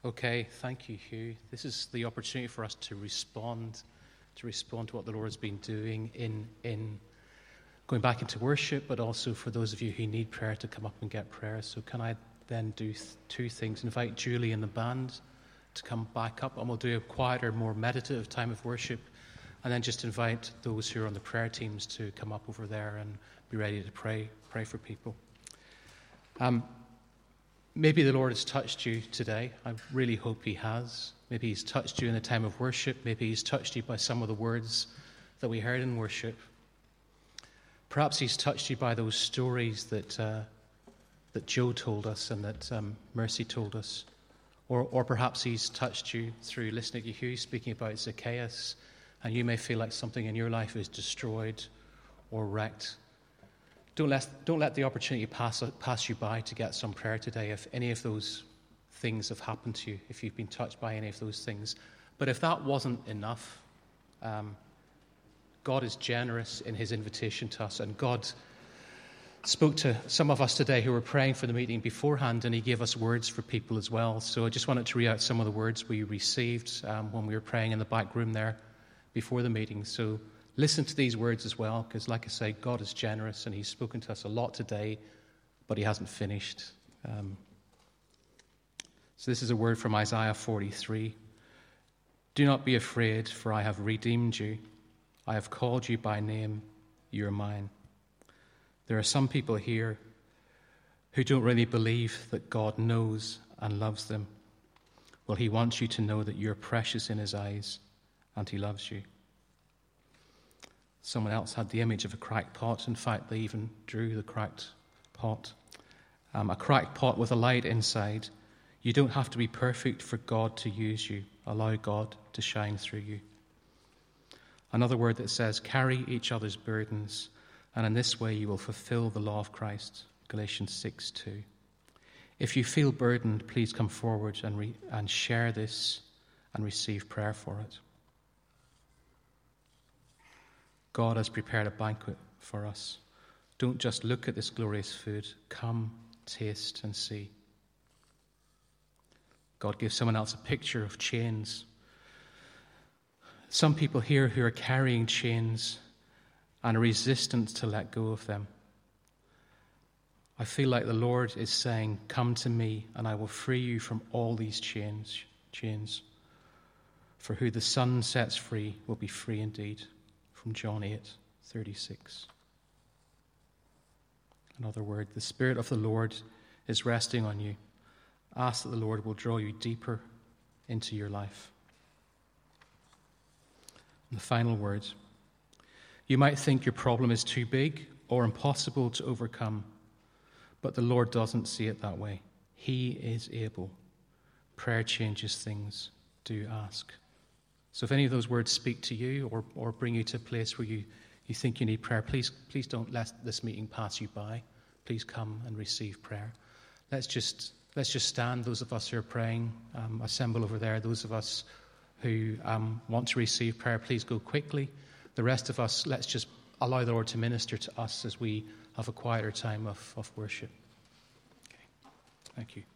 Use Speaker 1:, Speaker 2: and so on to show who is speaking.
Speaker 1: Okay, thank you, Hugh. This is the opportunity for us to respond to what the Lord has been doing in going back into worship, but also for those of you who need prayer to come up and get prayer. So can I then do two things? Invite Julie and the band to come back up, and we'll do a quieter, more meditative time of worship, and then just invite those who are on the prayer teams to come up over there and be ready to pray for people. Maybe the Lord has touched you today. I really hope he has. Maybe he's touched you in the time of worship. Maybe he's touched you by some of the words that we heard in worship. Perhaps he's touched you by those stories that Joe told us and that Mercy told us. Or perhaps he's touched you through listening to Hugh speaking about Zacchaeus, and you may feel like something in your life is destroyed or wrecked. Don't let the opportunity pass you by to get some prayer today if any of those things have happened to you, if you've been touched by any of those things. But if that wasn't enough, God is generous in his invitation to us, and God spoke to some of us today who were praying for the meeting beforehand, and he gave us words for people as well. So I just wanted to read out some of the words we received when we were praying in the back room there before the meeting. So listen to these words as well, because like I say, God is generous, and he's spoken to us a lot today, but he hasn't finished. So this is a word from Isaiah 43. Do not be afraid, for I have redeemed you. I have called you by name. You are mine. There are some people here who don't really believe that God knows and loves them. Well, he wants you to know that you're precious in his eyes, and he loves you. Someone else had the image of a cracked pot. In fact, they even drew the cracked pot. A cracked pot with a light inside. You don't have to be perfect for God to use you. Allow God to shine through you. Another word that says, carry each other's burdens, and in this way you will fulfill the law of Christ. Galatians 6:2. If you feel burdened, please come forward and share this and receive prayer for it. God has prepared a banquet for us. Don't just look at this glorious food. Come, taste, and see. God gives someone else a picture of chains. Some people here who are carrying chains and are resistant to let go of them. I feel like the Lord is saying, come to me and I will free you from all these chains. For who the Son sets free will be free indeed. From John 8:36. Another word, the Spirit of the Lord is resting on you. Ask that the Lord will draw you deeper into your life. And the final word, you might think your problem is too big or impossible to overcome, but the Lord doesn't see it that way. He is able. Prayer changes things. Do ask. So if any of those words speak to you or bring you to a place where you think you need prayer, please don't let this meeting pass you by. Please come and receive prayer. Let's just stand, those of us who are praying, assemble over there. Those of us who want to receive prayer, please go quickly. The rest of us, let's just allow the Lord to minister to us as we have a quieter time of worship. Okay. Thank you.